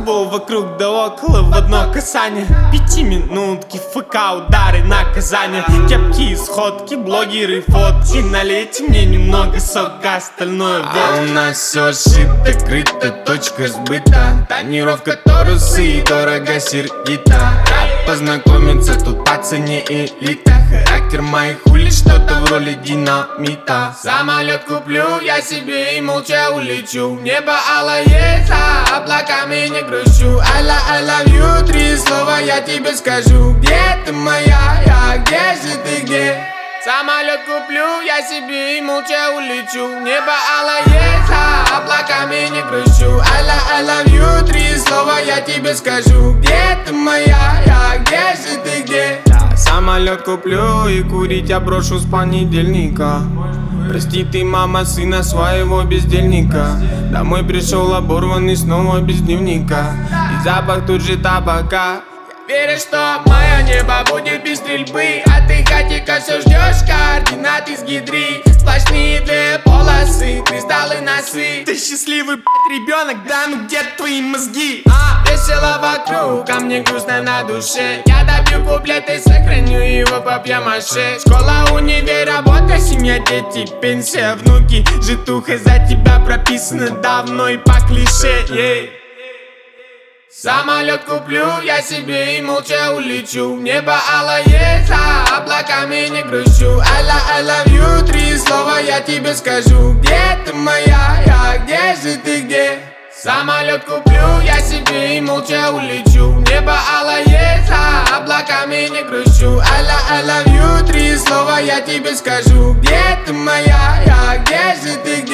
тобой вокруг да около в одно касание. 5 минутки, ФК, удары, наказания. Кепки, сходки, блогеры, фотки. Налейте мне немного сока, остальное вот. А у нас все шито, крыто, точка сбыта. Тонировка торусы, дорого сердито. Рад познакомиться, тут по цене элита. Характер моих улиц, что-то в роли динамита. Самолет куплю я себе и молча улечу. Небо алое, за облаками не грущу. I love you, 3 слова я тебе скажу. Где ты моя, где же ты, где? Самолет куплю я себе и молча улечу. Небо алое, за облаками не грущу. I love you, 3 слова я тебе скажу. Где ты моя, где же ты, где? Самолет куплю и курить я брошу с понедельника. Прости ты, мама, сына своего бездельника. Домой пришел оборванный снова без дневника. И запах тут же табака. Веришь, что мое небо будет без стрельбы? А ты, хатика, все ждешь координаты с гидри. Сплошные 2 полосы, кристаллы, носы. Ты счастливый, ребенок, да ну где твои мозги? Весело вокруг, а мне грустно на душе. Я добью куплет и сохраню его папье-маше. Школа, универ, работа, семья, дети, пенсия, внуки. Житуха за тебя прописана давно и по клише. Самолет куплю я себе и молча улечу. Небо алое, за облаками не грущу. I love you, 3 слова я тебе скажу. Где ты моя, где же ты, где? Самолет куплю я себе и молча улечу. Небо алое, за облаками не грущу. I love you, 3 слова я тебе скажу. Где ты моя, где же ты,